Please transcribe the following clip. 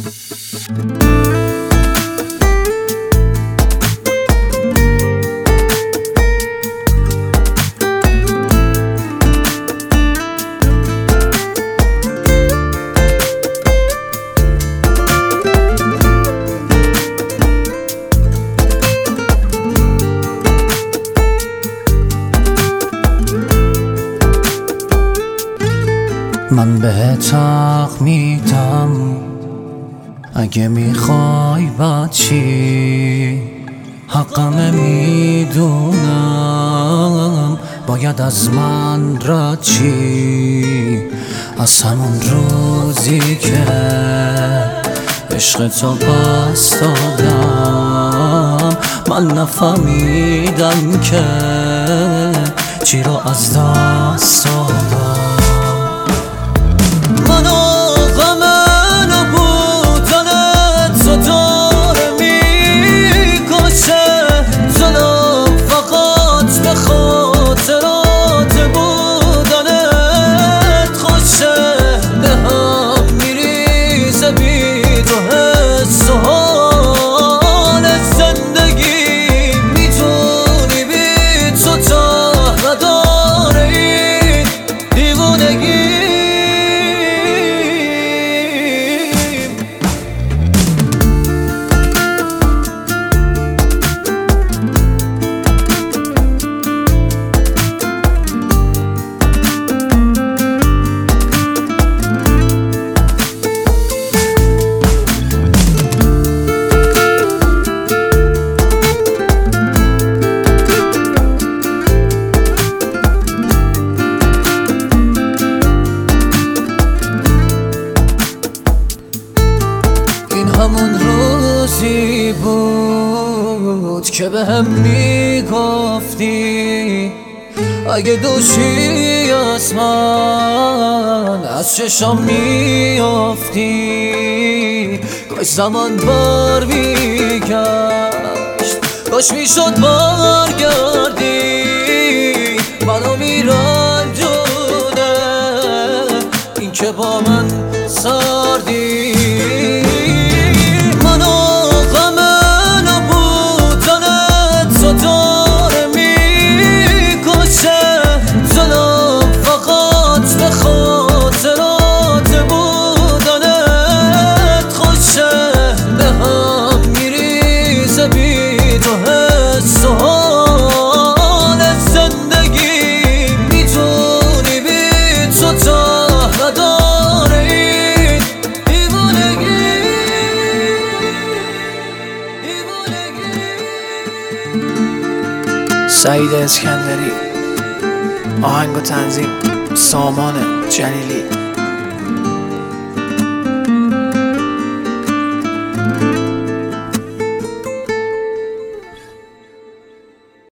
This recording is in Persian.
من بهت حق میدم اگه میخوای بد چی حقمه میدونم باید از من رد چی از همون روزی که عشق تو پس دادم من نفهمیدم که چی رو از دست دادم همون روزی بود که به هم میگفتی اگه دوشی از من از چشم میافتی کاش زمان بر میگشت کاش میشد برگردی منو میرنجونه این که با من سردی سعید اسکندری، آهنگ و تنظیم سامان جلیلی.